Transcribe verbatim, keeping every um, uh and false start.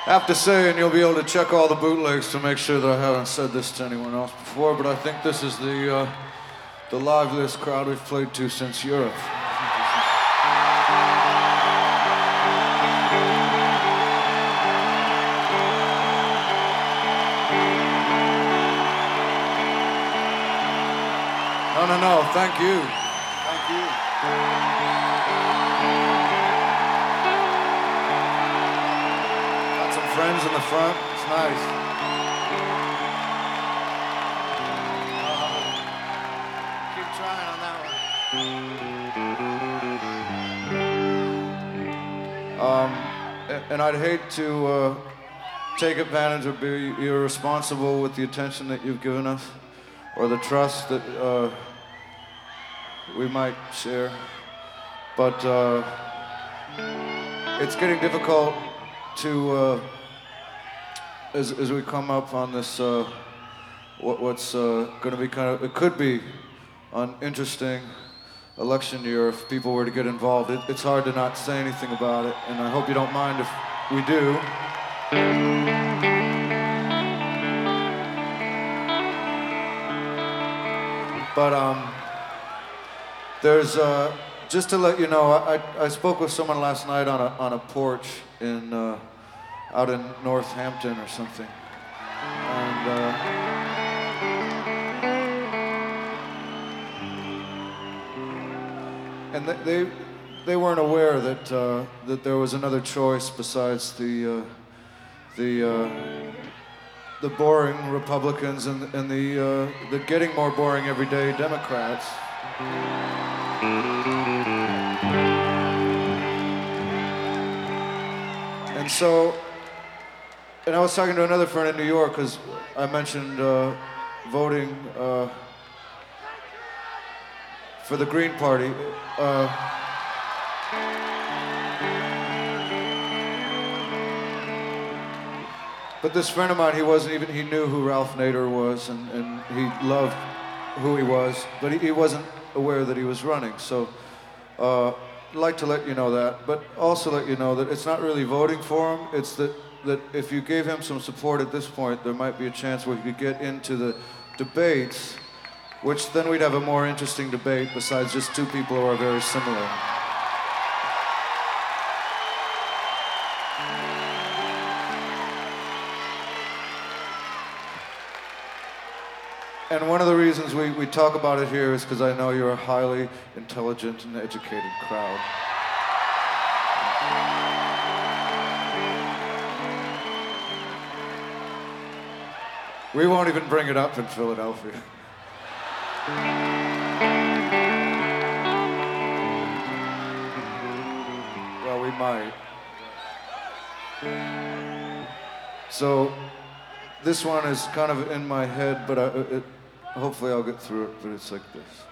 have to say, and you'll be able to check all the bootlegs to make sure that I haven't said this to anyone else before, but I think this is the uh, the liveliest crowd we've played to since Europe. No, no, no, thank you. Thank you. Got some friends in the front, it's nice. Uh, keep trying on that one. Um, and I'd hate to uh, take advantage or be irresponsible with the attention that you've given us, or the trust that uh, we might share, but uh, it's getting difficult to, uh, as, as we come up on this, uh, what, what's uh, going to be kind of, it could be an interesting election year if people were to get involved. It, it's hard to not say anything about it, and I hope you don't mind if we do. But um, there's, uh, just to let you know, I, I spoke with someone last night on a, on a porch in, uh, out in Northampton or something. And uh, and they, they, they weren't aware that, uh, that there was another choice besides the, uh, the, uh, the boring Republicans and, and the, uh, the getting more boring every day Democrats. And so, and I was talking to another friend in New York because I mentioned uh, voting uh, for the Green Party. Uh, But this friend of mine, he wasn't even, he knew who Ralph Nader was, and, and he loved who he was, but he, he wasn't aware that he was running. So uh, I'd like to let you know that, but also let you know that it's not really voting for him, it's that, that if you gave him some support at this point, there might be a chance where he could get into the debates, which then we'd have a more interesting debate besides just two people who are very similar. And one of the reasons we, we talk about it here is because I know you're a highly intelligent and educated crowd. We won't even bring it up in Philadelphia. Well, we might. So, this one is kind of in my head, but I, it, hopefully I'll get through it, but it's like this.